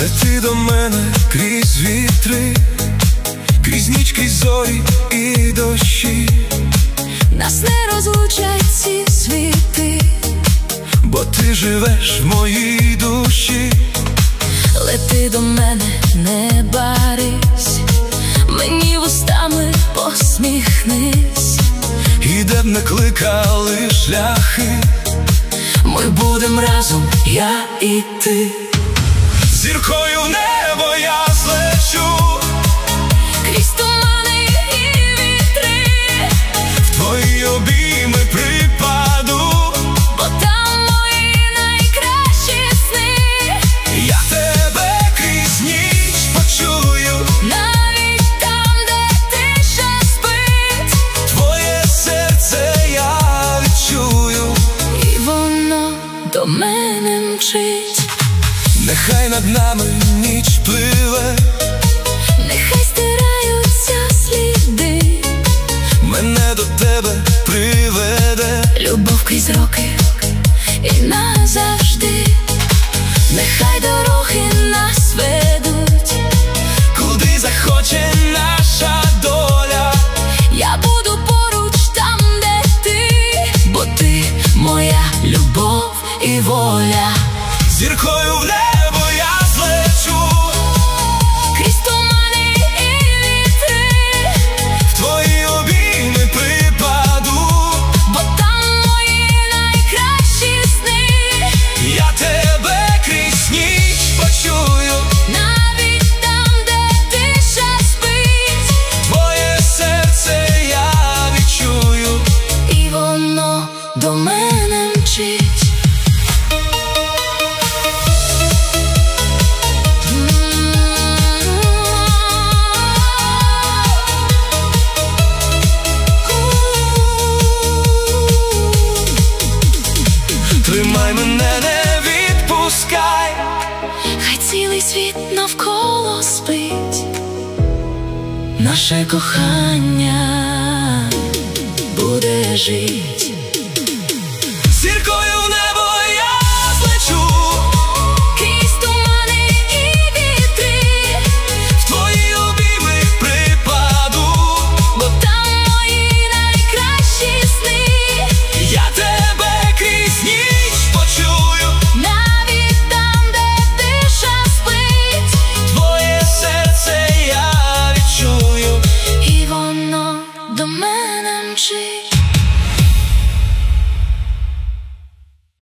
Лети до мене крізь вітри, крізь ніч, крізь зорі і дощі. Нас не розлучать ці світи, бо ти живеш в моїй душі. Лети до мене, не барись, мені вустами посміхнись. І де б не кликали шляхи, ми будем разом, я і ти. Зіркою в небо я злечу, крізь тумани і вітри, в твої обійми припаду, бо там мої найкращі сни. Я тебе крізь ніч почую, навіть там, де тиша спить. твоє серце я відчую, І воно до мене мчить. нехай над нами ніч пливе, нехай стираються сліди, мене до тебе приведе любов крізь роки і назавжди. Нехай дороги нас ведуть, куди захоче наша доля. я буду поруч там, де ти, бо ти моя любов і воля. Зіркою в небо я злечу, Крізь тумани і вітри, в твої обійми припаду, бо там мої найкращі сни. я тебе крізь ніч почую, навіть там, де тиша спить. твоє серце я відчую, І воно до мене мчить. тримай мене, не відпускай, Хай цілий світ навколо спить, наше кохання буде жить. зіркою в небо я злечу, Крізь тумани і вітри, в твої обійми припаду, бо там мої найкращі сни. я тебе крізь ніч почую, навіть там, де тиша спить. твоє серце я відчую, І воно до мене мчить.